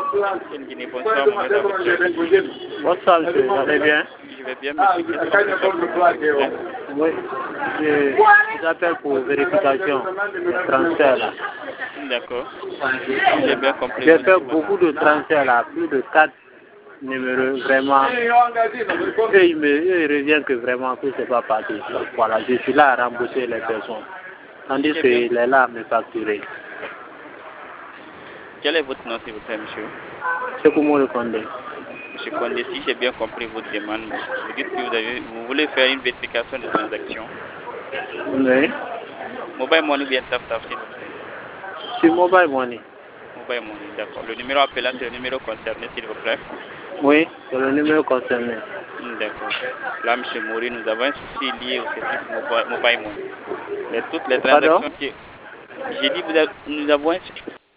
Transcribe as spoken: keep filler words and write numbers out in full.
Une Guinée, bonsoir, Mohamed Aboucher. Bonsoir, monsieur, vous allez bien? Je vais bien, merci. Qu'est-ce qu'on peut faire pour vous, s'il vous plaît? Oui, je vous appelle pour vérification de transfert là. D'accord. Si j'ai bien compris. J'ai vous fait dites, beaucoup de transferts là, plus de quatre numéros, vraiment. Et il me il revient que vraiment que c'est pas parti. Donc, voilà, je suis là à rembourser les personnes. Tandis Très qu'il bien. est là à me facturer. Quel est votre nom, s'il vous plaît, monsieur? C'est comment le Condé. Monsieur Condé, si j'ai bien compris votre demande, vous dites que vous, avez, vous voulez faire une vérification de transaction. Oui. Mobile Money ou bien Tap Tap, s'il vous plaît. Sur Mobile Money. Mobile Money, d'accord. Le numéro appelant, c'est le numéro concerné, s'il vous plaît. Oui, c'est le numéro concerné. D'accord. Là, monsieur Mori, nous avons un souci lié au service Mobile, mobile Money. Mais toutes les Pardon? transactions qui... J'ai dit, vous avez, nous avons un